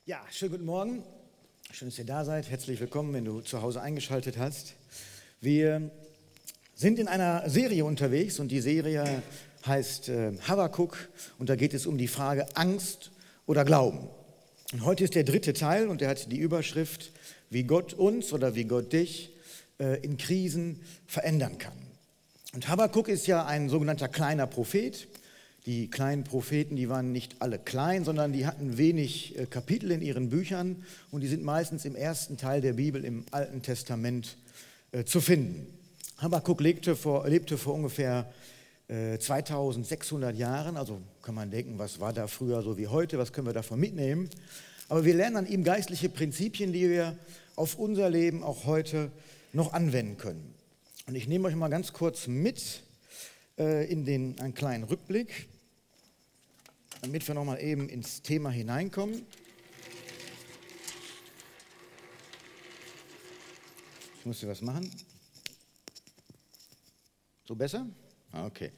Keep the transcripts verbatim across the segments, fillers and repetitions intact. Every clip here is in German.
Ja, schönen guten Morgen. Schön, dass ihr da seid. Herzlich willkommen, wenn du zu Hause eingeschaltet hast. Wir sind in einer Serie unterwegs und die Serie heißt äh, Habakuk und da geht es um die Frage Angst oder Glauben. Und heute ist der dritte Teil und der hat die Überschrift, wie Gott uns oder wie Gott dich äh, in Krisen verändern kann. Und Habakuk ist ja ein sogenannter kleiner Prophet. Die kleinen Propheten, die waren nicht alle klein, sondern die hatten wenig äh, Kapitel in ihren Büchern und die sind meistens im ersten Teil der Bibel im Alten Testament äh, zu finden. Habakuk lebte vor, lebte vor ungefähr äh, zweitausendsechshundert Jahren, also kann man denken, was war da früher so wie heute, was können wir davon mitnehmen. Aber wir lernen an ihm geistliche Prinzipien, die wir auf unser Leben auch heute noch anwenden können. Und ich nehme euch mal ganz kurz mit in den, einen kleinen Rückblick, damit wir nochmal eben ins Thema hineinkommen. Ich muss hier was machen. So besser? Ah, okay.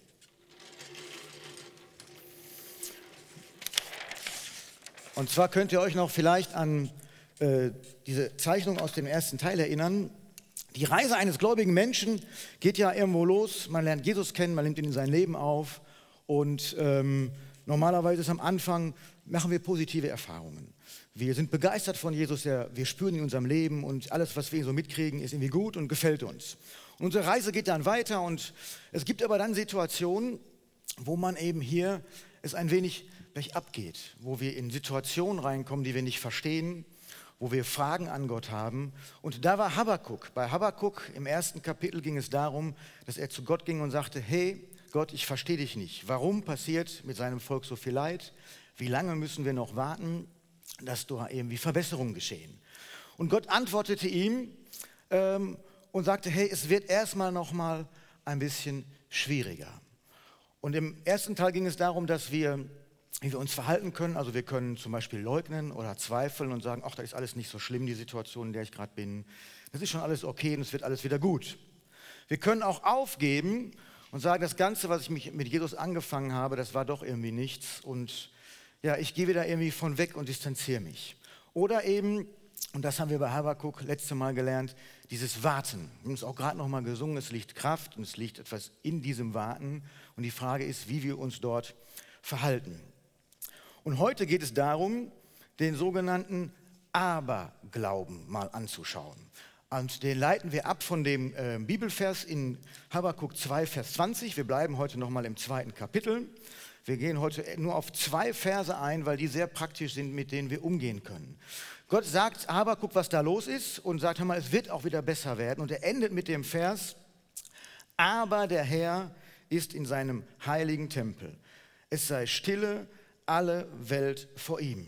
Und zwar könnt ihr euch noch vielleicht an äh, diese Zeichnung aus dem ersten Teil erinnern. Die Reise eines gläubigen Menschen geht ja irgendwo los, man lernt Jesus kennen, man nimmt ihn in sein Leben auf und ähm, normalerweise ist am Anfang, machen wir positive Erfahrungen. Wir sind begeistert von Jesus, der, wir spüren ihn in unserem Leben und alles, was wir so mitkriegen, ist irgendwie gut und gefällt uns. Und unsere Reise geht dann weiter und es gibt aber dann Situationen, wo man eben hier es ein wenig bergab geht, wo wir in Situationen reinkommen, die wir nicht verstehen, wo wir Fragen an Gott haben. Und da war Habakuk. Bei Habakuk im ersten Kapitel ging es darum, dass er zu Gott ging und sagte, hey Gott, ich verstehe dich nicht. Warum passiert mit seinem Volk so viel Leid? Wie lange müssen wir noch warten, dass da irgendwie Verbesserungen geschehen? Und Gott antwortete ihm ähm, und sagte, hey, es wird erstmal noch mal ein bisschen schwieriger. Und im ersten Teil ging es darum, dass wir wie wir uns verhalten können. Also wir können zum Beispiel leugnen oder zweifeln und sagen, ach, das ist alles nicht so schlimm, die Situation, in der ich gerade bin. Das ist schon alles okay und es wird alles wieder gut. Wir können auch aufgeben und sagen, das Ganze, was ich mich mit Jesus angefangen habe, das war doch irgendwie nichts und ja, ich gehe wieder irgendwie von weg und distanziere mich. Oder eben, und das haben wir bei Habakuk letzte Mal gelernt, dieses Warten. Wir haben es auch gerade noch mal gesungen, es liegt Kraft und es liegt etwas in diesem Warten und die Frage ist, wie wir uns dort verhalten. Und heute geht es darum, den sogenannten Aberglauben mal anzuschauen. Und den leiten wir ab von dem äh, Bibelvers in Habakuk zwei, Vers zwanzig. Wir bleiben heute nochmal im zweiten Kapitel. Wir gehen heute nur auf zwei Verse ein, weil die sehr praktisch sind, mit denen wir umgehen können. Gott sagt Habakuk, was da los ist und sagt, hör mal, es wird auch wieder besser werden. Und er endet mit dem Vers, aber der Herr ist in seinem heiligen Tempel. Es sei stille, alle Welt vor ihm.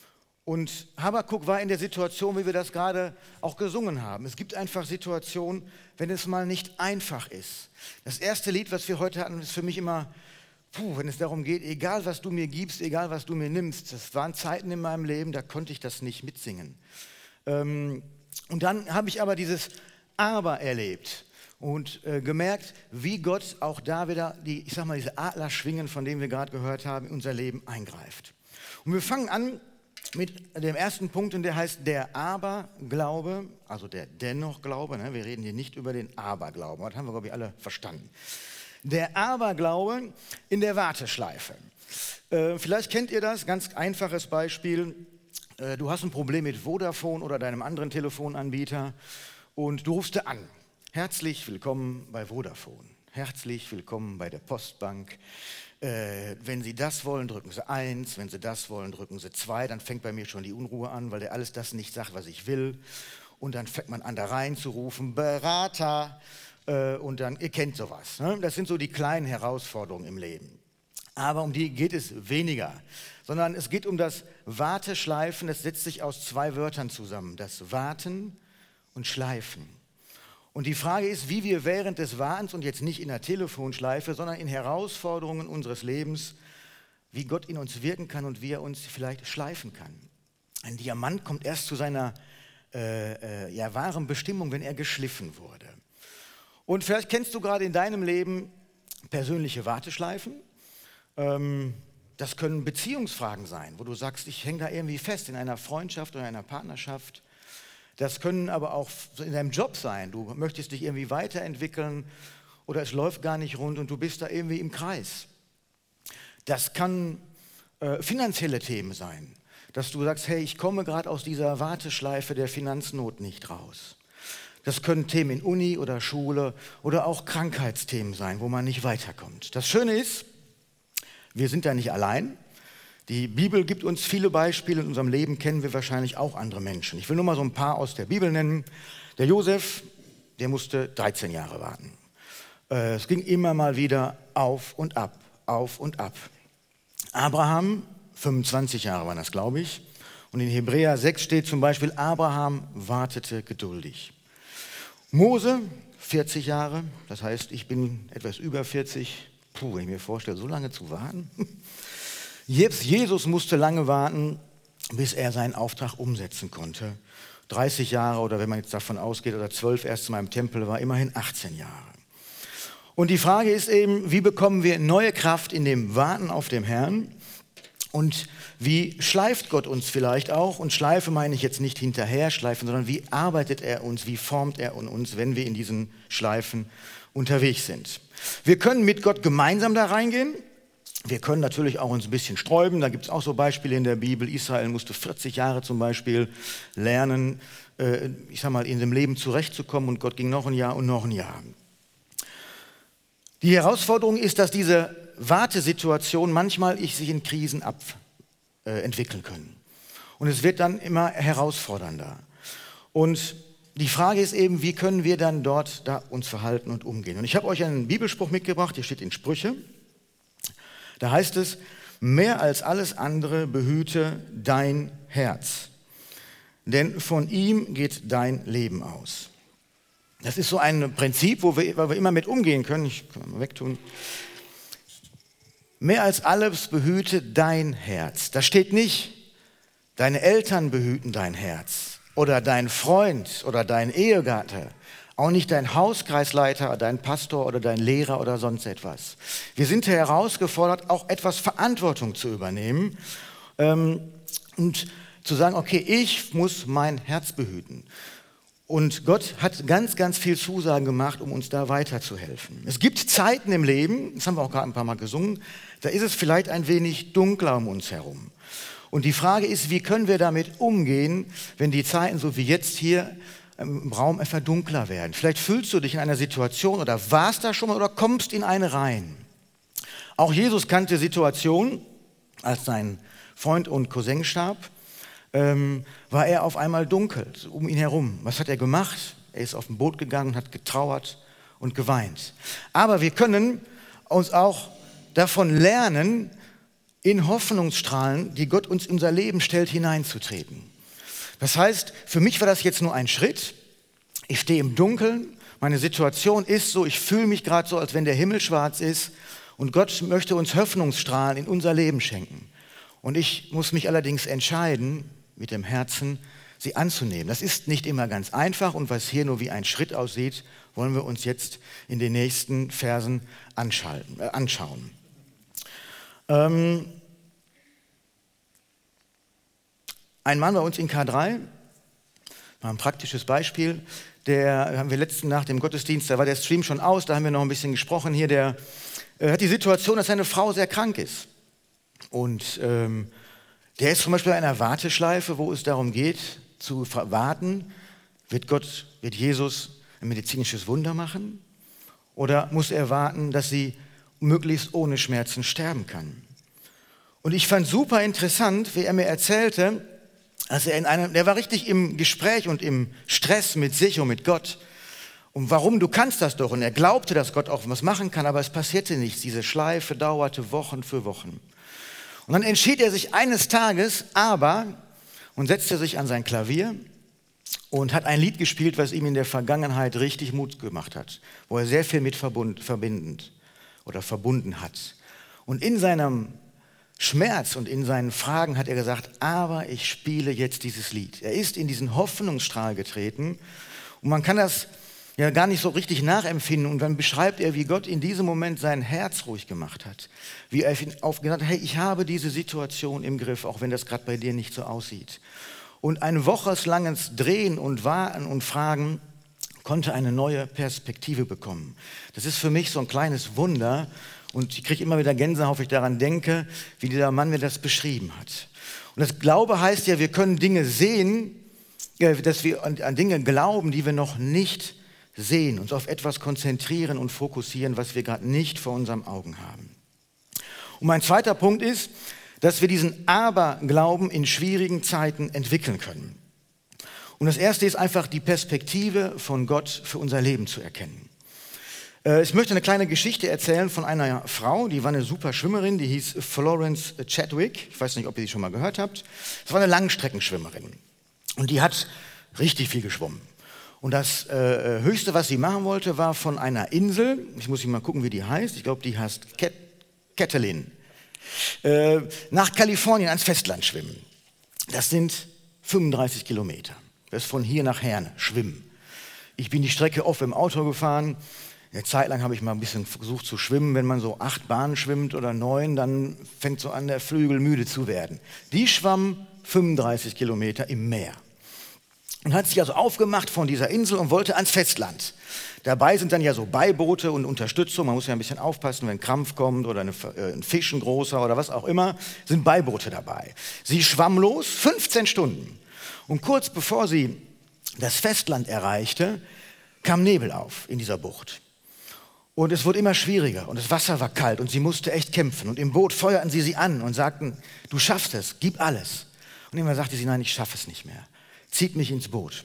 Und Habakuk war in der Situation, wie wir das gerade auch gesungen haben. Es gibt einfach Situationen, wenn es mal nicht einfach ist. Das erste Lied, was wir heute hatten, ist für mich immer, puh, wenn es darum geht, egal was du mir gibst, egal was du mir nimmst. Das waren Zeiten in meinem Leben, da konnte ich das nicht mitsingen. Und dann habe ich aber dieses Aber erlebt. Und äh, gemerkt, wie Gott auch da wieder, die, ich sag mal, diese Adlerschwingen, von denen wir gerade gehört haben, in unser Leben eingreift. Und wir fangen an mit dem ersten Punkt, und der heißt der Aberglaube, also der Dennoch-Glaube. Ne? Wir reden hier nicht über den Aberglauben, das haben wir, glaube ich, alle verstanden. Der Aberglaube in der Warteschleife. Äh, vielleicht kennt ihr das, ganz einfaches Beispiel. Äh, du hast ein Problem mit Vodafone oder deinem anderen Telefonanbieter und du rufst an. Herzlich willkommen bei Vodafone. Herzlich willkommen bei der Postbank. Äh, wenn Sie das wollen, drücken Sie eins. Wenn Sie das wollen, drücken Sie zwei. Dann fängt bei mir schon die Unruhe an, weil der alles das nicht sagt, was ich will. Und dann fängt man an, da reinzurufen, Berater. Äh, und dann, ihr kennt sowas. Ne? Das sind so die kleinen Herausforderungen im Leben. Aber um die geht es weniger. Sondern es geht um das Warteschleifen. Das setzt sich aus zwei Wörtern zusammen. Das Warten und Schleifen. Und die Frage ist, wie wir während des Wartens und jetzt nicht in der Telefonschleife, sondern in Herausforderungen unseres Lebens, wie Gott in uns wirken kann und wie er uns vielleicht schleifen kann. Ein Diamant kommt erst zu seiner äh, äh, ja, wahren Bestimmung, wenn er geschliffen wurde. Und vielleicht kennst du gerade in deinem Leben persönliche Warteschleifen. Ähm, das können Beziehungsfragen sein, wo du sagst, ich hänge da irgendwie fest in einer Freundschaft oder einer Partnerschaft. Das können aber auch in deinem Job sein. Du möchtest dich irgendwie weiterentwickeln oder es läuft gar nicht rund und du bist da irgendwie im Kreis. Das kann äh, finanzielle Themen sein, dass du sagst, hey, ich komme gerade aus dieser Warteschleife der Finanznot nicht raus. Das können Themen in Uni oder Schule oder auch Krankheitsthemen sein, wo man nicht weiterkommt. Das Schöne ist, wir sind da nicht allein. Die Bibel gibt uns viele Beispiele. In unserem Leben kennen wir wahrscheinlich auch andere Menschen. Ich will nur mal so ein paar aus der Bibel nennen. Der Josef, der musste dreizehn Jahre warten. Es ging immer mal wieder auf und ab, auf und ab. Abraham, fünfundzwanzig Jahre waren das, glaube ich. Und in Hebräer sechs steht zum Beispiel, Abraham wartete geduldig. Mose, vierzig Jahre, das heißt, ich bin etwas über vierzig. Puh, wenn ich mir vorstelle, so lange zu warten. Jetzt Jesus musste lange warten, bis er seinen Auftrag umsetzen konnte. dreißig Jahre oder wenn man jetzt davon ausgeht, oder zwölf erst mal im Tempel war, immerhin achtzehn Jahre. Und die Frage ist eben, wie bekommen wir neue Kraft in dem Warten auf den Herrn? Und wie schleift Gott uns vielleicht auch? Und Schleife meine ich jetzt nicht hinterher schleifen, sondern wie arbeitet er uns, wie formt er uns, wenn wir in diesen Schleifen unterwegs sind? Wir können mit Gott gemeinsam da reingehen. Wir können natürlich auch uns ein bisschen sträuben. Da gibt es auch so Beispiele in der Bibel. Israel musste vierzig Jahre zum Beispiel lernen, äh, ich sag mal, in dem Leben zurechtzukommen. Und Gott ging noch ein Jahr und noch ein Jahr. Die Herausforderung ist, dass diese Wartesituation manchmal sich in Krisen ab, äh, entwickeln können. Und es wird dann immer herausfordernder. Und die Frage ist eben, wie können wir dann dort da uns verhalten und umgehen? Und ich habe euch einen Bibelspruch mitgebracht, der steht in Sprüche. Da heißt es, mehr als alles andere behüte dein Herz, denn von ihm geht dein Leben aus. Das ist so ein Prinzip, wo wir, wo wir immer mit umgehen können. Ich kann mal wegtun. Mehr als alles behüte dein Herz. Da steht nicht, deine Eltern behüten dein Herz oder dein Freund oder dein Ehegatte. Auch nicht dein Hauskreisleiter, dein Pastor oder dein Lehrer oder sonst etwas. Wir sind herausgefordert, auch etwas Verantwortung zu übernehmen ähm, und zu sagen, okay, ich muss mein Herz behüten. Und Gott hat ganz, ganz viel Zusagen gemacht, um uns da weiterzuhelfen. Es gibt Zeiten im Leben, das haben wir auch gerade ein paar Mal gesungen, da ist es vielleicht ein wenig dunkler um uns herum. Und die Frage ist, wie können wir damit umgehen, wenn die Zeiten, so wie jetzt hier, im Raum einfach dunkler werden. Vielleicht fühlst du dich in einer Situation oder warst da schon mal oder kommst in eine rein. Auch Jesus kannte Situationen, als sein Freund und Cousin starb, ähm, war er auf einmal dunkel um ihn herum. Was hat er gemacht? Er ist auf ein Boot gegangen, hat getrauert und geweint. Aber wir können uns auch davon lernen, in Hoffnungsstrahlen, die Gott uns in unser Leben stellt, hineinzutreten. Das heißt, für mich war das jetzt nur ein Schritt. Ich stehe im Dunkeln, meine Situation ist so, ich fühle mich gerade so, als wenn der Himmel schwarz ist und Gott möchte uns Hoffnungsstrahlen in unser Leben schenken. Und ich muss mich allerdings entscheiden, mit dem Herzen sie anzunehmen. Das ist nicht immer ganz einfach und was hier nur wie ein Schritt aussieht, wollen wir uns jetzt in den nächsten Versen anschalten, äh, anschauen. Ähm, Ein Mann bei uns in K drei, mal ein praktisches Beispiel, der haben wir letzten nach dem Gottesdienst, da war der Stream schon aus, da haben wir noch ein bisschen gesprochen hier, der äh, hat die Situation, dass seine Frau sehr krank ist. Und ähm, der ist zum Beispiel in einer Warteschleife, wo es darum geht, zu warten, wird Gott, wird Jesus ein medizinisches Wunder machen? Oder muss er warten, dass sie möglichst ohne Schmerzen sterben kann? Und ich fand super interessant, wie er mir erzählte, als er in einem, der war richtig im Gespräch und im Stress mit sich und mit Gott. Und warum, du kannst das doch. Und er glaubte, dass Gott auch was machen kann, aber es passierte nichts. Diese Schleife dauerte Wochen für Wochen. Und dann entschied er sich eines Tages, aber, und setzte sich an sein Klavier und hat ein Lied gespielt, was ihm in der Vergangenheit richtig Mut gemacht hat, wo er sehr viel mit verbund, verbindend oder verbunden hat. Und in seinem Schmerz und in seinen Fragen hat er gesagt, aber ich spiele jetzt dieses Lied. Er ist in diesen Hoffnungsstrahl getreten und man kann das ja gar nicht so richtig nachempfinden. Und dann beschreibt er, wie Gott in diesem Moment sein Herz ruhig gemacht hat. Wie er aufgesagt hat, hey, ich habe diese Situation im Griff, auch wenn das gerade bei dir nicht so aussieht. Und ein wochenlanges Drehen und Warten und Fragen konnte eine neue Perspektive bekommen. Das ist für mich so ein kleines Wunder und ich kriege immer wieder Gänsehaut, wenn ich daran denke, wie dieser Mann mir das beschrieben hat. Und das Glaube heißt ja, wir können Dinge sehen, dass wir an Dinge glauben, die wir noch nicht sehen, uns auf etwas konzentrieren und fokussieren, was wir gerade nicht vor unseren Augen haben. Und mein zweiter Punkt ist, dass wir diesen Aberglauben in schwierigen Zeiten entwickeln können. Und das erste ist einfach die Perspektive von Gott für unser Leben zu erkennen. Ich möchte eine kleine Geschichte erzählen von einer Frau, die war eine super Schwimmerin, die hieß Florence Chadwick. Ich weiß nicht, ob ihr die schon mal gehört habt. Das war eine Langstreckenschwimmerin und die hat richtig viel geschwommen. Und das äh, Höchste, was sie machen wollte, war von einer Insel, ich muss mal gucken, wie die heißt, ich glaube, die heißt Cat- Catalin, äh, nach Kalifornien ans Festland schwimmen. Das sind fünfunddreißig Kilometer. Das ist von hier nach Herne, schwimmen. Ich bin die Strecke oft im Auto gefahren. Eine Zeit lang habe ich mal ein bisschen versucht zu schwimmen. Wenn man so acht Bahnen schwimmt oder neun, dann fängt so an, der Flügel müde zu werden. Die schwamm fünfunddreißig Kilometer im Meer. Und hat sich also aufgemacht von dieser Insel und wollte ans Festland. Dabei sind dann ja so Beiboote und Unterstützung. Man muss ja ein bisschen aufpassen, wenn Krampf kommt oder eine, äh, ein Fisch, ein großer oder was auch immer, sind Beiboote dabei. Sie schwamm los, fünfzehn Stunden. Und kurz bevor sie das Festland erreichte, kam Nebel auf in dieser Bucht. Und es wurde immer schwieriger und das Wasser war kalt und sie musste echt kämpfen. Und im Boot feuerten sie sie an und sagten, du schaffst es, gib alles. Und immer sagte sie, nein, ich schaffe es nicht mehr. Zieht mich ins Boot.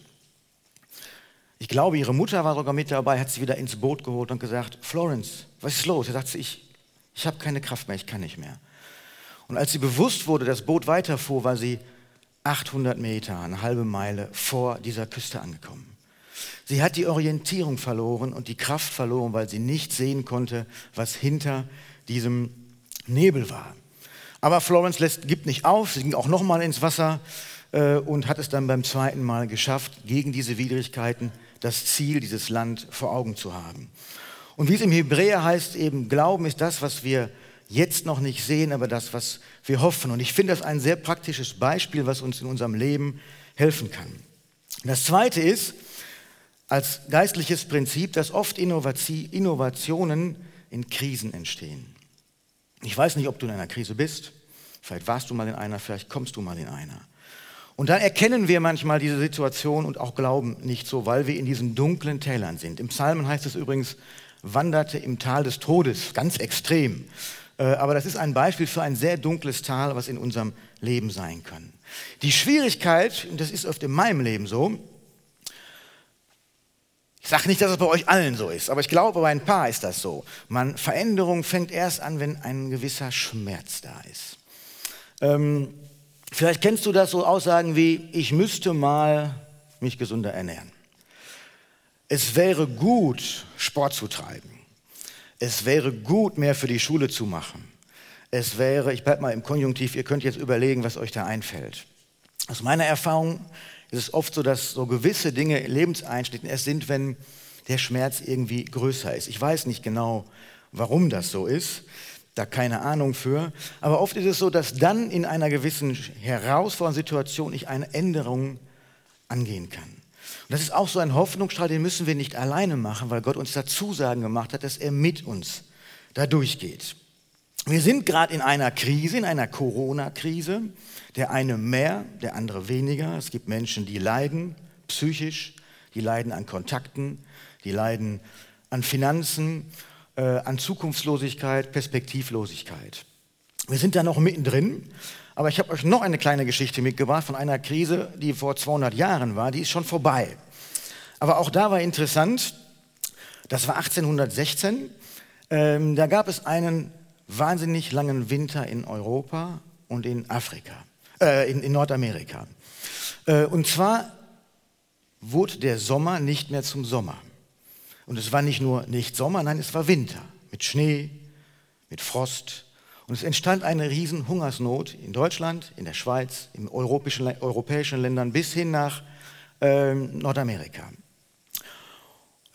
Ich glaube, ihre Mutter war sogar mit dabei, hat sie wieder ins Boot geholt und gesagt, Florence, was ist los? Da sagt sie, ich, ich habe keine Kraft mehr, ich kann nicht mehr. Und als sie bewusst wurde, das Boot weiterfuhr, war sie achthundert Meter, eine halbe Meile vor dieser Küste angekommen. Sie hat die Orientierung verloren und die Kraft verloren, weil sie nicht sehen konnte, was hinter diesem Nebel war. Aber Florence lässt, gibt nicht auf, sie ging auch nochmal ins Wasser äh, und hat es dann beim zweiten Mal geschafft, gegen diese Widrigkeiten das Ziel, dieses Land vor Augen zu haben. Und wie es im Hebräer heißt, eben Glauben ist das, was wir jetzt noch nicht sehen, aber das, was wir hoffen. Und ich finde das ein sehr praktisches Beispiel, was uns in unserem Leben helfen kann. Das Zweite ist, als geistliches Prinzip, dass oft Innovationen in Krisen entstehen. Ich weiß nicht, ob du in einer Krise bist, vielleicht warst du mal in einer, vielleicht kommst du mal in einer. Und dann erkennen wir manchmal diese Situation und auch glauben nicht so, weil wir in diesen dunklen Tälern sind. Im Psalmen heißt es übrigens, wanderte im Tal des Todes, ganz extrem. Aber das ist ein Beispiel für ein sehr dunkles Tal, was in unserem Leben sein kann. Die Schwierigkeit, und das ist oft in meinem Leben so, ich sage nicht, dass es bei euch allen so ist, aber ich glaube, bei ein paar ist das so. Man, Veränderung fängt erst an, wenn ein gewisser Schmerz da ist. Ähm, vielleicht kennst du das, so Aussagen wie, ich müsste mal mich gesünder ernähren. Es wäre gut, Sport zu treiben. Es wäre gut, mehr für die Schule zu machen. Es wäre, ich bleibe mal im Konjunktiv, ihr könnt jetzt überlegen, was euch da einfällt. Aus meiner Erfahrung ist es oft so, dass so gewisse Dinge, Lebenseinschnitte erst sind, wenn der Schmerz irgendwie größer ist. Ich weiß nicht genau, warum das so ist, da keine Ahnung für. Aber oft ist es so, dass dann in einer gewissen herausfordernden Situation ich eine Änderung angehen kann. Und das ist auch so ein Hoffnungsstrahl, den müssen wir nicht alleine machen, weil Gott uns da Zusagen gemacht hat, dass er mit uns da durchgeht. Wir sind gerade in einer Krise, in einer Corona-Krise. Der eine mehr, der andere weniger. Es gibt Menschen, die leiden psychisch, die leiden an Kontakten, die leiden an Finanzen, äh, an Zukunftslosigkeit, Perspektivlosigkeit. Wir sind da noch mittendrin. Aber ich habe euch noch eine kleine Geschichte mitgebracht von einer Krise, die vor zweihundert Jahren war. Die ist schon vorbei. Aber auch da war interessant, das war achtzehnhundertsechzehn. Ähm, da gab es einen wahnsinnig langen Winter in Europa und in Afrika, äh, in, in Nordamerika. Äh, und zwar wurde der Sommer nicht mehr zum Sommer. Und es war nicht nur nicht Sommer, nein, es war Winter mit Schnee, mit Frost. Und es entstand eine riesen Hungersnot in Deutschland, in der Schweiz, in europäischen, europäischen Ländern bis hin nach äh, Nordamerika.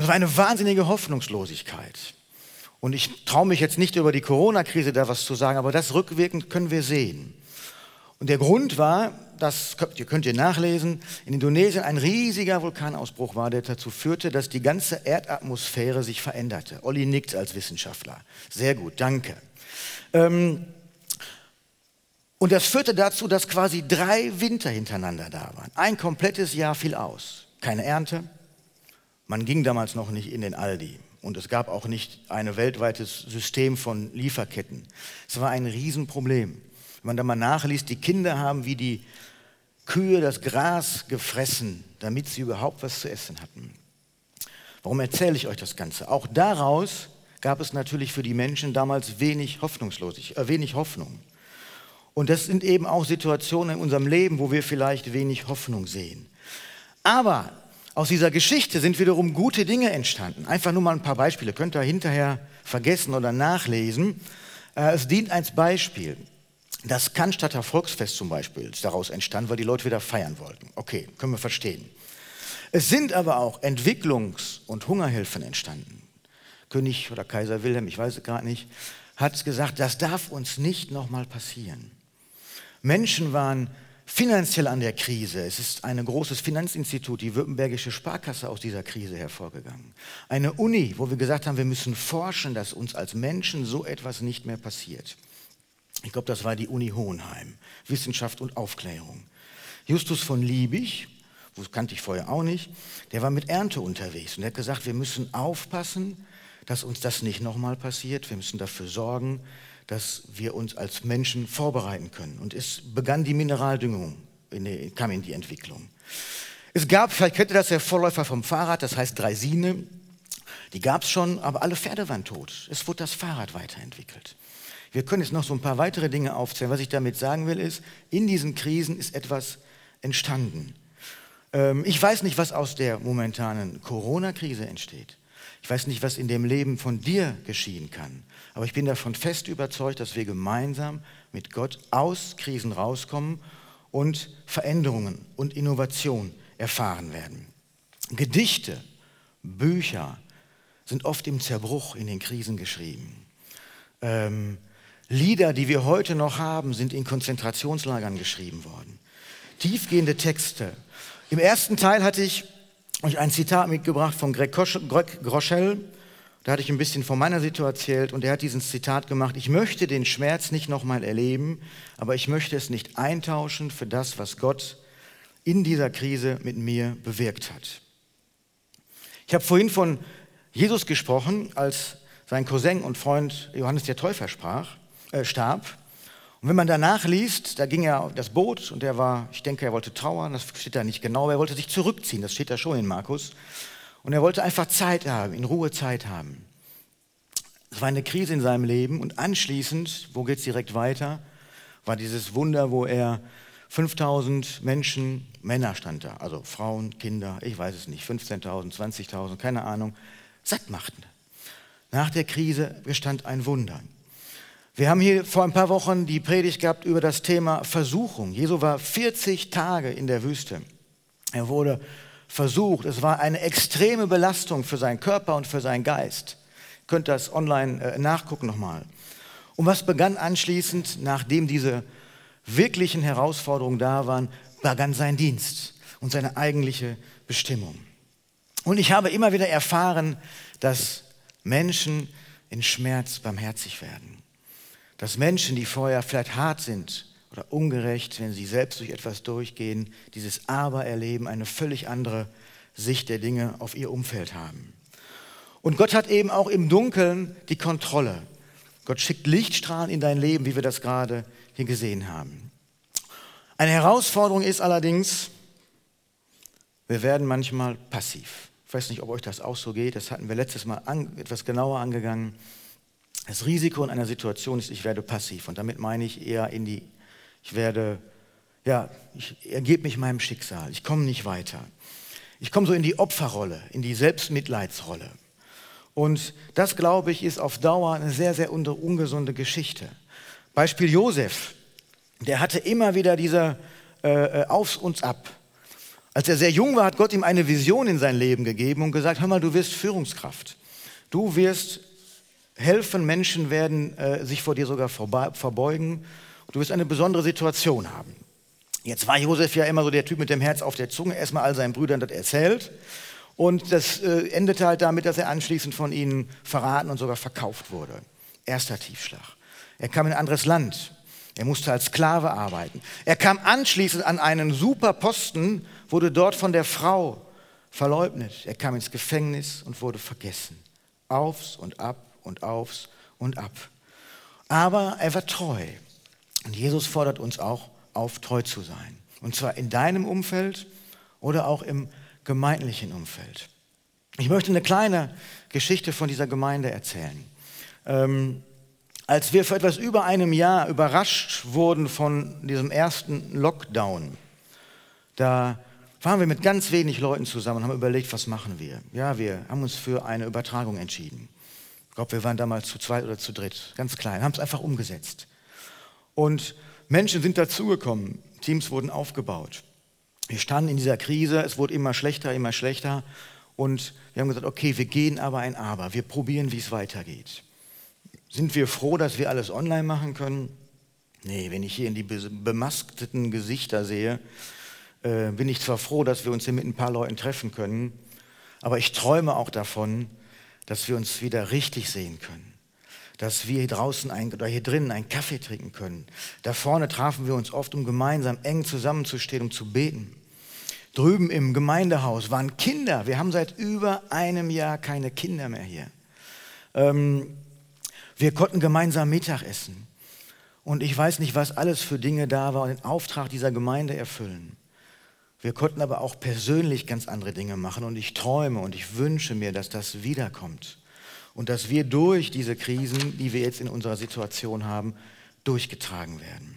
Das war eine wahnsinnige Hoffnungslosigkeit. Und ich traue mich jetzt nicht über die Corona-Krise da was zu sagen, aber das rückwirkend können wir sehen. Und der Grund war, das könnt ihr, könnt ihr nachlesen, in Indonesien ein riesiger Vulkanausbruch war, der dazu führte, dass die ganze Erdatmosphäre sich veränderte. Olli nickt als Wissenschaftler. Sehr gut, danke. Ähm, und das führte dazu, dass quasi drei Winter hintereinander da waren. Ein komplettes Jahr fiel aus. Keine Ernte. Man ging damals noch nicht in den Aldi. Und es gab auch nicht ein weltweites System von Lieferketten. Es war ein Riesenproblem. Wenn man da mal nachliest, die Kinder haben wie die Kühe das Gras gefressen, damit sie überhaupt was zu essen hatten. Warum erzähle ich euch das Ganze? Auch daraus gab es natürlich für die Menschen damals wenig hoffnungslosigkeit, äh, wenig Hoffnung. Und das sind eben auch Situationen in unserem Leben, wo wir vielleicht wenig Hoffnung sehen. Aber aus dieser Geschichte sind wiederum gute Dinge entstanden. Einfach nur mal ein paar Beispiele, könnt ihr hinterher vergessen oder nachlesen. Äh, es dient als Beispiel. Das Cannstatter Volksfest zum Beispiel ist daraus entstanden, weil die Leute wieder feiern wollten. Okay, können wir verstehen. Es sind aber auch Entwicklungs- und Hungerhilfen entstanden. König oder Kaiser Wilhelm, ich weiß es gerade nicht, hat gesagt, das darf uns nicht nochmal passieren. Menschen waren finanziell an der Krise. Es ist ein großes Finanzinstitut, die Württembergische Sparkasse, aus dieser Krise hervorgegangen. Eine Uni, wo wir gesagt haben, wir müssen forschen, dass uns als Menschen so etwas nicht mehr passiert. Ich glaube, das war die Uni Hohenheim, Wissenschaft und Aufklärung. Justus von Liebig, das kannte ich vorher auch nicht, der war mit Ernte unterwegs und er hat gesagt, wir müssen aufpassen, dass uns das nicht nochmal passiert. Wir müssen dafür sorgen, dass wir uns als Menschen vorbereiten können. Und es begann die Mineraldüngung, in die, kam in die Entwicklung. Es gab, vielleicht kennt ihr das, der Vorläufer vom Fahrrad, das heißt Draisine. Die gab es schon, aber alle Pferde waren tot. Es wurde das Fahrrad weiterentwickelt. Wir können jetzt noch so ein paar weitere Dinge aufzählen. Was ich damit sagen will, ist, in diesen Krisen ist etwas entstanden. Ähm, ich weiß nicht, was aus der momentanen Corona-Krise entsteht. Ich weiß nicht, was in dem Leben von dir geschehen kann. Aber ich bin davon fest überzeugt, dass wir gemeinsam mit Gott aus Krisen rauskommen und Veränderungen und Innovation erfahren werden. Gedichte, Bücher sind oft im Zerbruch in den Krisen geschrieben. Ähm, Lieder, die wir heute noch haben, sind in Konzentrationslagern geschrieben worden. Tiefgehende Texte. Im ersten Teil hatte ich euch ein Zitat mitgebracht von Greg Groeschel. Da hatte ich ein bisschen von meiner Situation erzählt und er hat dieses Zitat gemacht: Ich möchte den Schmerz nicht nochmal erleben, aber ich möchte es nicht eintauschen für das, was Gott in dieser Krise mit mir bewirkt hat. Ich habe vorhin von Jesus gesprochen, als sein Cousin und Freund Johannes der Täufer sprach, äh, starb. Und wenn man danach liest, da ging er auf das Boot und er war, ich denke, er wollte trauern, das steht da nicht genau, aber er wollte sich zurückziehen, das steht da schon in Markus. Und er wollte einfach Zeit haben, in Ruhe Zeit haben. Es war eine Krise in seinem Leben und anschließend, wo geht es direkt weiter, war dieses Wunder, wo er fünftausend Menschen, Männer stand da, also Frauen, Kinder, ich weiß es nicht, fünfzehntausend, zwanzigtausend, keine Ahnung, satt machten. Nach der Krise bestand ein Wunder. Wir haben hier vor ein paar Wochen die Predigt gehabt über das Thema Versuchung. Jesu war vierzig Tage in der Wüste. Er wurde versucht. Es war eine extreme Belastung für seinen Körper und für seinen Geist. Ihr könnt das online äh, nachgucken nochmal. Und was begann anschließend, nachdem diese wirklichen Herausforderungen da waren, begann sein Dienst und seine eigentliche Bestimmung. Und ich habe immer wieder erfahren, dass Menschen in Schmerz barmherzig werden. Dass Menschen, die vorher vielleicht hart sind oder ungerecht, wenn sie selbst durch etwas durchgehen, dieses Aber erleben, eine völlig andere Sicht der Dinge auf ihr Umfeld haben. Und Gott hat eben auch im Dunkeln die Kontrolle. Gott schickt Lichtstrahlen in dein Leben, wie wir das gerade hier gesehen haben. Eine Herausforderung ist allerdings, wir werden manchmal passiv. Ich weiß nicht, ob euch das auch so geht, das hatten wir letztes Mal an, etwas genauer angegangen. Das Risiko in einer Situation ist, ich werde passiv. Und damit meine ich eher in die, ich werde, ja, ich ergebe mich meinem Schicksal. Ich komme nicht weiter. Ich komme so in die Opferrolle, in die Selbstmitleidsrolle. Und das, glaube ich, ist auf Dauer eine sehr, sehr ungesunde Geschichte. Beispiel Josef, der hatte immer wieder diese äh, Aufs und Ab. Als er sehr jung war, hat Gott ihm eine Vision in sein Leben gegeben und gesagt, hör mal, du wirst Führungskraft. Du wirst helfen, Menschen werden äh, sich vor dir sogar vorbe- verbeugen. Du wirst eine besondere Situation haben. Jetzt war Josef ja immer so der Typ mit dem Herz auf der Zunge, erstmal all seinen Brüdern das erzählt. Und das äh, endete halt damit, dass er anschließend von ihnen verraten und sogar verkauft wurde. Erster Tiefschlag. Er kam in ein anderes Land. Er musste als Sklave arbeiten. Er kam anschließend an einen super Posten, wurde dort von der Frau verleugnet. Er kam ins Gefängnis und wurde vergessen. Aufs und ab und aufs und ab. Aber er war treu. Und Jesus fordert uns auch auf, treu zu sein. Und zwar in deinem Umfeld oder auch im gemeindlichen Umfeld. Ich möchte eine kleine Geschichte von dieser Gemeinde erzählen. Ähm, als wir vor etwas über einem Jahr überrascht wurden von diesem ersten Lockdown, da waren wir mit ganz wenig Leuten zusammen und haben überlegt, was machen wir? Ja, wir haben uns für eine Übertragung entschieden. Ich glaube, wir waren damals zu zweit oder zu dritt, ganz klein, haben es einfach umgesetzt. Und Menschen sind dazugekommen, Teams wurden aufgebaut. Wir standen in dieser Krise, es wurde immer schlechter, immer schlechter. Und wir haben gesagt, okay, wir gehen aber ein Aber, wir probieren, wie es weitergeht. Sind wir froh, dass wir alles online machen können? Nee, wenn ich hier in die bemaskten Gesichter sehe, äh, bin ich zwar froh, dass wir uns hier mit ein paar Leuten treffen können, aber ich träume auch davon, dass wir uns wieder richtig sehen können. Dass wir hier draußen ein, oder hier drinnen einen Kaffee trinken können. Da vorne trafen wir uns oft, um gemeinsam eng zusammenzustehen, um zu beten. Drüben im Gemeindehaus waren Kinder. Wir haben seit über einem Jahr keine Kinder mehr hier. Ähm, wir konnten gemeinsam Mittag essen. Und ich weiß nicht, was alles für Dinge da war und den Auftrag dieser Gemeinde erfüllen. Wir konnten aber auch persönlich ganz andere Dinge machen. Und ich träume und ich wünsche mir, dass das wiederkommt. Und dass wir durch diese Krisen, die wir jetzt in unserer Situation haben, durchgetragen werden.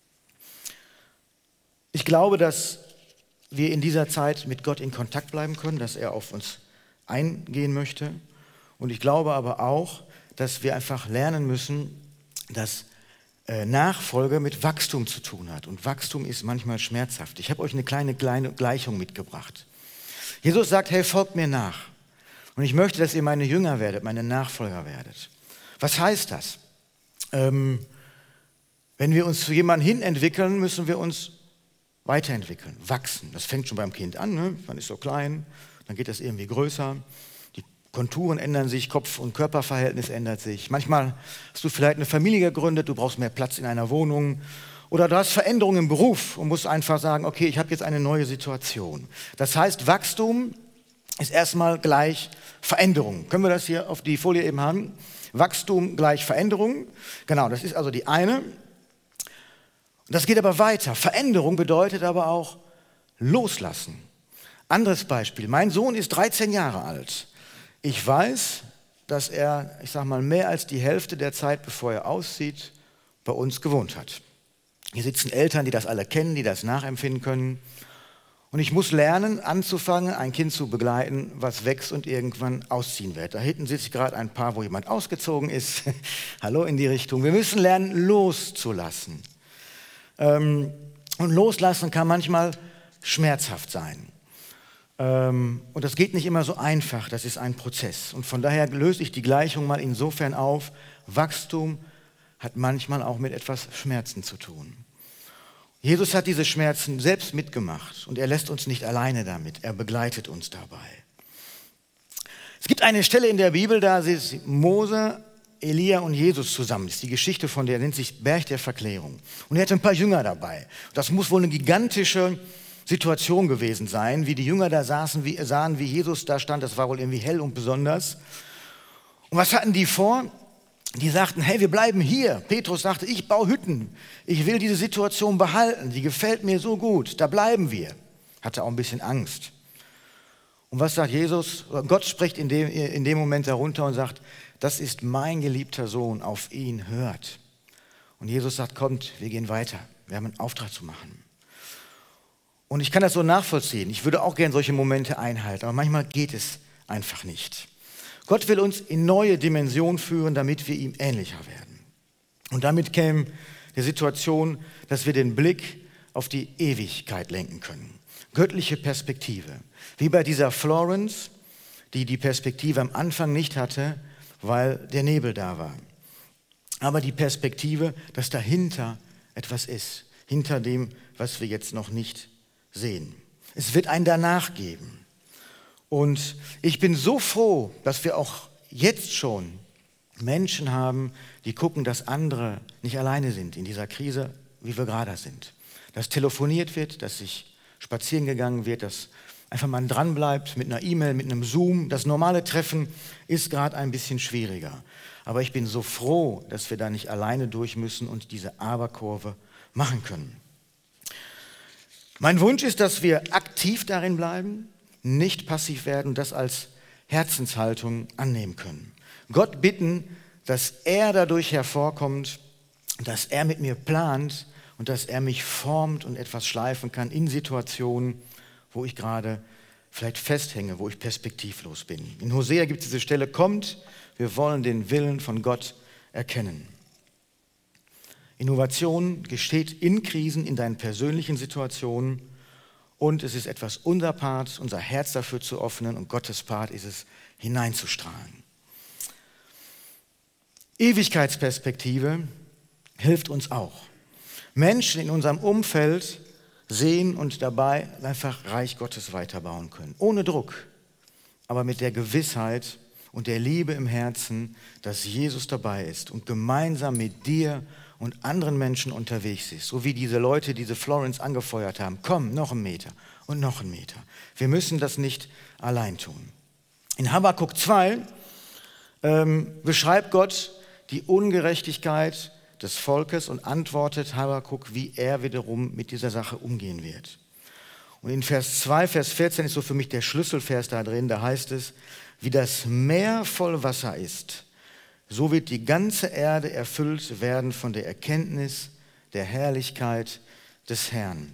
Ich glaube, dass wir in dieser Zeit mit Gott in Kontakt bleiben können, dass er auf uns eingehen möchte. Und ich glaube aber auch, dass wir einfach lernen müssen, dass äh, Nachfolge mit Wachstum zu tun hat. Und Wachstum ist manchmal schmerzhaft. Ich habe euch eine kleine, kleine Gleichung mitgebracht. Jesus sagt, hey, folgt mir nach. Und ich möchte, dass ihr meine Jünger werdet, meine Nachfolger werdet. Was heißt das? Ähm, wenn wir uns zu jemandem hin entwickeln, müssen wir uns weiterentwickeln, wachsen. Das fängt schon beim Kind an, ne? Man ist so klein, dann geht das irgendwie größer. Die Konturen ändern sich, Kopf- und Körperverhältnis ändert sich. Manchmal hast du vielleicht eine Familie gegründet, du brauchst mehr Platz in einer Wohnung. Oder du hast Veränderungen im Beruf und musst einfach sagen, okay, ich habe jetzt eine neue Situation. Das heißt, Wachstum ist erstmal gleich Veränderung. Können wir das hier auf die Folie eben haben? Wachstum gleich Veränderung. Genau, das ist also die eine. Das geht aber weiter. Veränderung bedeutet aber auch loslassen. Anderes Beispiel. Mein Sohn ist dreizehn Jahre alt. Ich weiß, dass er, ich sag mal, mehr als die Hälfte der Zeit, bevor er auszieht, bei uns gewohnt hat. Hier sitzen Eltern, die das alle kennen, die das nachempfinden können. Und ich muss lernen, anzufangen, ein Kind zu begleiten, was wächst und irgendwann ausziehen wird. Da hinten sitzt gerade ein Paar, wo jemand ausgezogen ist. Hallo in die Richtung. Wir müssen lernen, loszulassen. Ähm, und loslassen kann manchmal schmerzhaft sein. Ähm, und das geht nicht immer so einfach, das ist ein Prozess. Und von daher löse ich die Gleichung mal insofern auf, Wachstum hat manchmal auch mit etwas Schmerzen zu tun. Jesus hat diese Schmerzen selbst mitgemacht und er lässt uns nicht alleine damit, er begleitet uns dabei. Es gibt eine Stelle in der Bibel, da ist Mose, Elia und Jesus zusammen. Das ist die Geschichte von der, nennt sich Berg der Verklärung. Und er hatte ein paar Jünger dabei. Das muss wohl eine gigantische Situation gewesen sein, wie die Jünger da saßen, wie, sahen, wie Jesus da stand. Das war wohl irgendwie hell und besonders. Und was hatten die vor? Die sagten, hey, wir bleiben hier. Petrus sagte, ich baue Hütten. Ich will diese Situation behalten. Die gefällt mir so gut. Da bleiben wir. Hatte auch ein bisschen Angst. Und was sagt Jesus? Gott spricht in dem, in dem Moment darunter und sagt, das ist mein geliebter Sohn, auf ihn hört. Und Jesus sagt, kommt, wir gehen weiter. Wir haben einen Auftrag zu machen. Und ich kann das so nachvollziehen. Ich würde auch gerne solche Momente einhalten, aber manchmal geht es einfach nicht. Gott will uns in neue Dimensionen führen, damit wir ihm ähnlicher werden. Und damit käme die Situation, dass wir den Blick auf die Ewigkeit lenken können. Göttliche Perspektive. Wie bei dieser Florence, die die Perspektive am Anfang nicht hatte, weil der Nebel da war. Aber die Perspektive, dass dahinter etwas ist, hinter dem, was wir jetzt noch nicht sehen. Es wird ein Danach geben. Und ich bin so froh, dass wir auch jetzt schon Menschen haben, die gucken, dass andere nicht alleine sind in dieser Krise, wie wir gerade sind. Dass telefoniert wird, dass sich spazieren gegangen wird, dass einfach man dranbleibt mit einer E-Mail, mit einem Zoom. Das normale Treffen ist gerade ein bisschen schwieriger. Aber ich bin so froh, dass wir da nicht alleine durch müssen und diese Aberkurve machen können. Mein Wunsch ist, dass wir aktiv darin bleiben, nicht passiv werden und das als Herzenshaltung annehmen können. Gott bitten, dass er dadurch hervorkommt, dass er mit mir plant und dass er mich formt und etwas schleifen kann in Situationen, wo ich gerade vielleicht festhänge, wo ich perspektivlos bin. In Hosea gibt es diese Stelle, kommt, wir wollen den Willen von Gott erkennen. Innovation geschieht in Krisen, in deinen persönlichen Situationen und es ist etwas unser Part, unser Herz dafür zu öffnen und Gottes Part ist es, hineinzustrahlen. Ewigkeitsperspektive hilft uns auch. Menschen in unserem Umfeld sehen und dabei einfach Reich Gottes weiterbauen können. Ohne Druck, aber mit der Gewissheit und der Liebe im Herzen, dass Jesus dabei ist und gemeinsam mit dir und anderen Menschen unterwegs ist. So wie diese Leute, diese Florence angefeuert haben. Komm, noch einen Meter und noch einen Meter. Wir müssen das nicht allein tun. In Habakuk zwei ähm, beschreibt Gott die Ungerechtigkeit des Volkes und antwortet Habakuk, wie er wiederum mit dieser Sache umgehen wird. Und in Vers zwei, Vers vierzehn ist so für mich der Schlüsselvers da drin, da heißt es, wie das Meer voll Wasser ist, so wird die ganze Erde erfüllt werden von der Erkenntnis der Herrlichkeit des Herrn.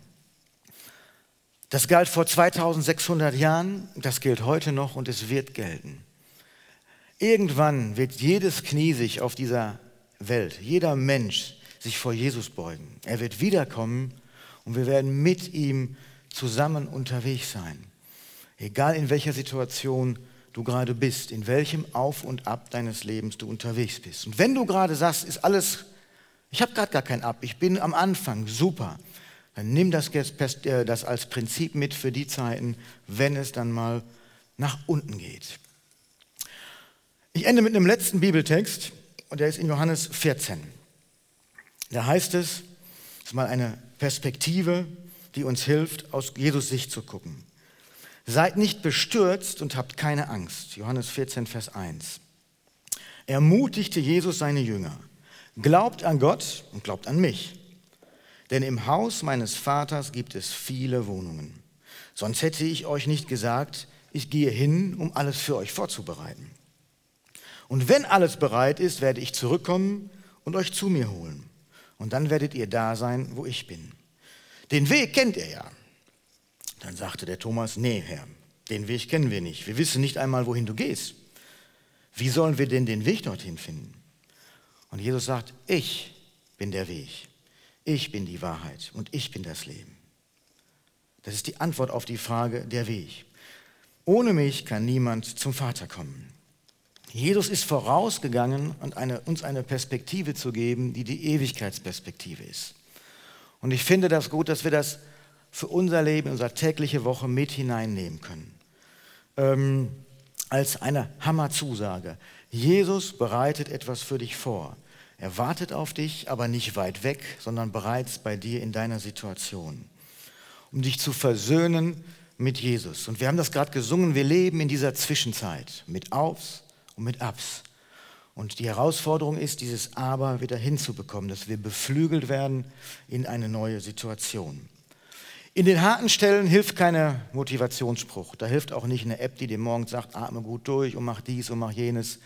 Das galt vor zweitausendsechshundert Jahren, das gilt heute noch und es wird gelten. Irgendwann wird jedes Knie sich auf dieser Welt, jeder Mensch sich vor Jesus beugen. Er wird wiederkommen und wir werden mit ihm zusammen unterwegs sein. Egal in welcher Situation du gerade bist, in welchem Auf und Ab deines Lebens du unterwegs bist. Und wenn du gerade sagst, ist alles, ich habe gerade gar kein Ab, ich bin am Anfang, super, dann nimm das, das als Prinzip mit für die Zeiten, wenn es dann mal nach unten geht. Ich ende mit einem letzten Bibeltext und der ist in Johannes vierzehn. Da heißt es, das ist mal eine Perspektive, die uns hilft, aus Jesus Sicht zu gucken. Seid nicht bestürzt und habt keine Angst. Johannes vierzehn, Vers eins. Ermutigte Jesus seine Jünger. Glaubt an Gott und glaubt an mich. Denn im Haus meines Vaters gibt es viele Wohnungen. Sonst hätte ich euch nicht gesagt, ich gehe hin, um alles für euch vorzubereiten. Und wenn alles bereit ist, werde ich zurückkommen und euch zu mir holen. Und dann werdet ihr da sein, wo ich bin. Den Weg kennt ihr ja. Dann sagte der Thomas, nee, Herr, den Weg kennen wir nicht. Wir wissen nicht einmal, wohin du gehst. Wie sollen wir denn den Weg dorthin finden? Und Jesus sagt, ich bin der Weg. Ich bin die Wahrheit und ich bin das Leben. Das ist die Antwort auf die Frage, der Weg. Ohne mich kann niemand zum Vater kommen. Jesus ist vorausgegangen, um eine, uns eine Perspektive zu geben, die die Ewigkeitsperspektive ist. Und ich finde das gut, dass wir das für unser Leben, unsere tägliche Woche mit hineinnehmen können. Ähm, als eine Hammerzusage. Jesus bereitet etwas für dich vor. Er wartet auf dich, aber nicht weit weg, sondern bereits bei dir in deiner Situation. Um dich zu versöhnen mit Jesus. Und wir haben das gerade gesungen, wir leben in dieser Zwischenzeit mit Aufs und mit Abs. Und die Herausforderung ist, dieses Aber wieder hinzubekommen, dass wir beflügelt werden in eine neue Situation. In den harten Stellen hilft kein Motivationsspruch. Da hilft auch nicht eine App, die dir morgens sagt, atme gut durch und mach dies und mach jenes.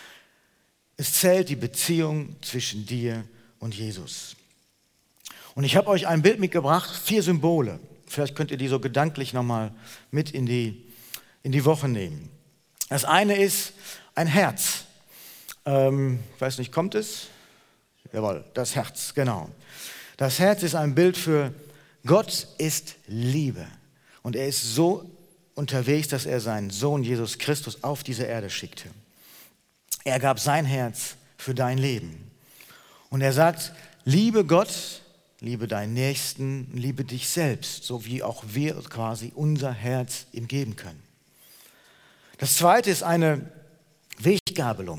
Es zählt die Beziehung zwischen dir und Jesus. Und ich habe euch ein Bild mitgebracht, vier Symbole. Vielleicht könnt ihr die so gedanklich nochmal mit in die, in die Woche nehmen. Das eine ist ein Herz. Ähm, ich weiß nicht, kommt es? Jawohl, das Herz, genau. Das Herz ist ein Bild für Gott ist Liebe und er ist so unterwegs, dass er seinen Sohn Jesus Christus auf diese Erde schickte. Er gab sein Herz für dein Leben. Und er sagt, liebe Gott, liebe deinen Nächsten, liebe dich selbst, so wie auch wir quasi unser Herz ihm geben können. Das zweite ist eine Weggabelung.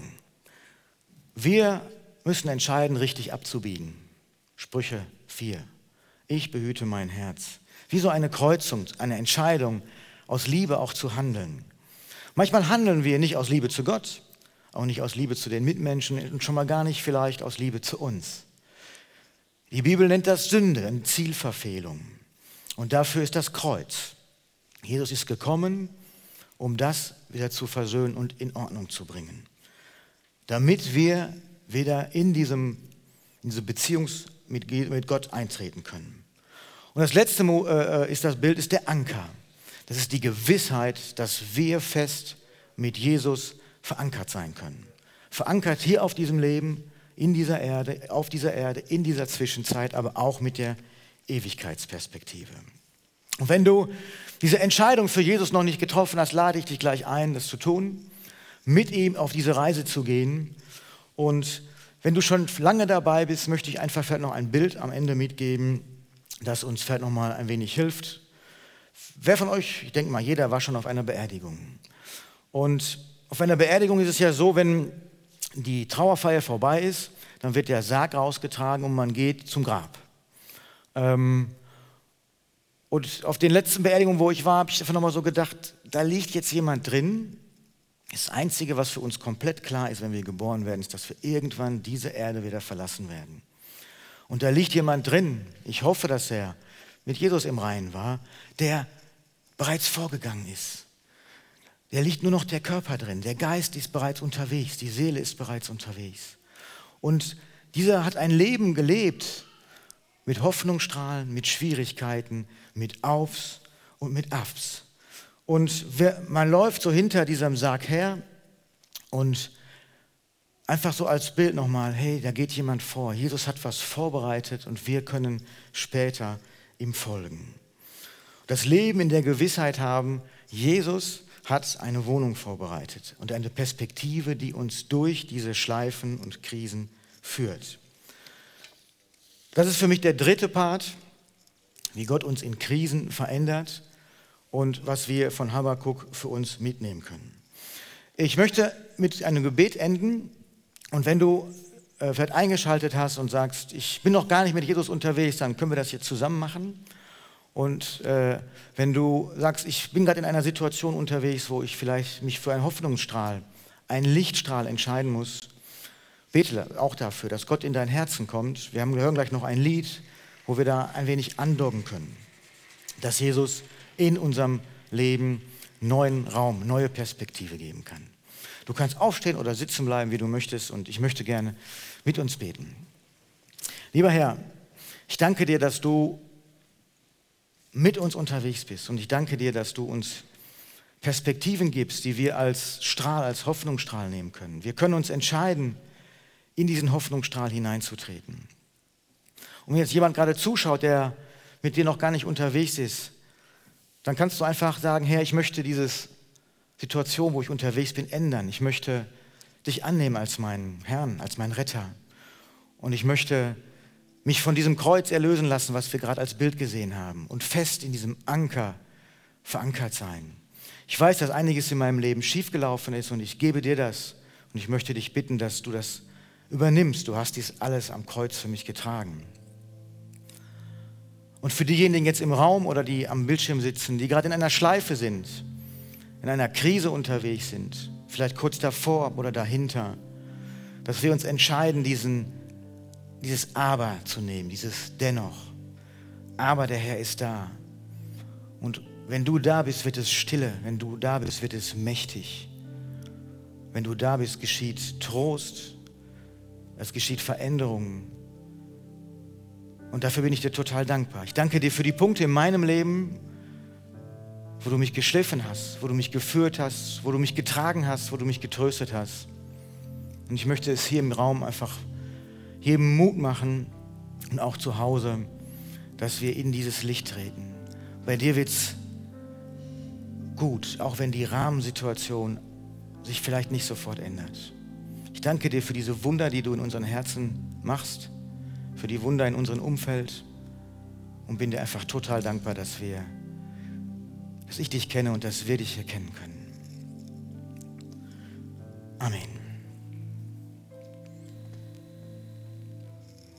Wir müssen entscheiden, richtig abzubiegen. Sprüche vier. Ich behüte mein Herz. Wie so eine Kreuzung, eine Entscheidung, aus Liebe auch zu handeln. Manchmal handeln wir nicht aus Liebe zu Gott, auch nicht aus Liebe zu den Mitmenschen und schon mal gar nicht vielleicht aus Liebe zu uns. Die Bibel nennt das Sünde, eine Zielverfehlung. Und dafür ist das Kreuz. Jesus ist gekommen, um das wieder zu versöhnen und in Ordnung zu bringen. Damit wir wieder in, diesem, in diese Beziehung mit, mit Gott eintreten können. Und das letzte äh, ist das Bild, ist der Anker. Das ist die Gewissheit, dass wir fest mit Jesus verankert sein können. Verankert hier auf diesem Leben, in dieser Erde, auf dieser Erde, in dieser Zwischenzeit, aber auch mit der Ewigkeitsperspektive. Und wenn du diese Entscheidung für Jesus noch nicht getroffen hast, lade ich dich gleich ein, das zu tun, mit ihm auf diese Reise zu gehen. Und wenn du schon lange dabei bist, möchte ich einfach vielleicht noch ein Bild am Ende mitgeben, das uns vielleicht noch mal ein wenig hilft. Wer von euch, ich denke mal, jeder war schon auf einer Beerdigung. Und auf einer Beerdigung ist es ja so, wenn die Trauerfeier vorbei ist, dann wird der Sarg rausgetragen und man geht zum Grab. Ähm, und auf den letzten Beerdigungen, wo ich war, habe ich einfach nochmal so gedacht, da liegt jetzt jemand drin. Das Einzige, was für uns komplett klar ist, wenn wir geboren werden, ist, dass wir irgendwann diese Erde wieder verlassen werden. Und da liegt jemand drin, ich hoffe, dass er mit Jesus im Reinen war, der bereits vorgegangen ist. Da liegt nur noch der Körper drin, der Geist ist bereits unterwegs, die Seele ist bereits unterwegs. Und dieser hat ein Leben gelebt mit Hoffnungsstrahlen, mit Schwierigkeiten, mit Aufs und mit Abs. Und wer, man läuft so hinter diesem Sarg her und einfach so als Bild nochmal, hey, da geht jemand vor. Jesus hat was vorbereitet und wir können später ihm folgen. Das Leben in der Gewissheit haben, Jesus hat eine Wohnung vorbereitet und eine Perspektive, die uns durch diese Schleifen und Krisen führt. Das ist für mich der dritte Part, wie Gott uns in Krisen verändert und was wir von Habakuk für uns mitnehmen können. Ich möchte mit einem Gebet enden und wenn du äh, vielleicht eingeschaltet hast und sagst, ich bin noch gar nicht mit Jesus unterwegs, dann können wir das jetzt zusammen machen. Und äh, wenn du sagst, ich bin gerade in einer Situation unterwegs, wo ich vielleicht mich für einen Hoffnungsstrahl, einen Lichtstrahl entscheiden muss, bete auch dafür, dass Gott in dein Herzen kommt. Wir haben, wir hören gleich noch ein Lied, wo wir da ein wenig andocken können, dass Jesus in unserem Leben neuen Raum, neue Perspektive geben kann. Du kannst aufstehen oder sitzen bleiben, wie du möchtest, und ich möchte gerne mit uns beten. Lieber Herr, ich danke dir, dass du mit uns unterwegs bist. Und ich danke dir, dass du uns Perspektiven gibst, die wir als Strahl, als Hoffnungsstrahl nehmen können. Wir können uns entscheiden, in diesen Hoffnungsstrahl hineinzutreten. Und wenn jetzt jemand gerade zuschaut, der mit dir noch gar nicht unterwegs ist, dann kannst du einfach sagen, Herr, ich möchte diese Situation, wo ich unterwegs bin, ändern. Ich möchte dich annehmen als meinen Herrn, als meinen Retter. Und ich möchte mich von diesem Kreuz erlösen lassen, was wir gerade als Bild gesehen haben, und fest in diesem Anker verankert sein. Ich weiß, dass einiges in meinem Leben schiefgelaufen ist und ich gebe dir das und ich möchte dich bitten, dass du das übernimmst. Du hast dies alles am Kreuz für mich getragen. Und für diejenigen jetzt im Raum oder die am Bildschirm sitzen, die gerade in einer Schleife sind, in einer Krise unterwegs sind, vielleicht kurz davor oder dahinter, dass wir uns entscheiden, diesen dieses Aber zu nehmen, dieses Dennoch. Aber der Herr ist da. Und wenn du da bist, wird es stille. Wenn du da bist, wird es mächtig. Wenn du da bist, geschieht Trost. Es geschieht Veränderung. Und dafür bin ich dir total dankbar. Ich danke dir für die Punkte in meinem Leben, wo du mich geschliffen hast, wo du mich geführt hast, wo du mich getragen hast, wo du mich getröstet hast. Und ich möchte es hier im Raum einfach jedem Mut machen und auch zu Hause, dass wir in dieses Licht treten. Bei dir wird es gut, auch wenn die Rahmensituation sich vielleicht nicht sofort ändert. Ich danke dir für diese Wunder, die du in unseren Herzen machst, für die Wunder in unserem Umfeld und bin dir einfach total dankbar, dass wir, dass ich dich kenne und dass wir dich erkennen können. Amen.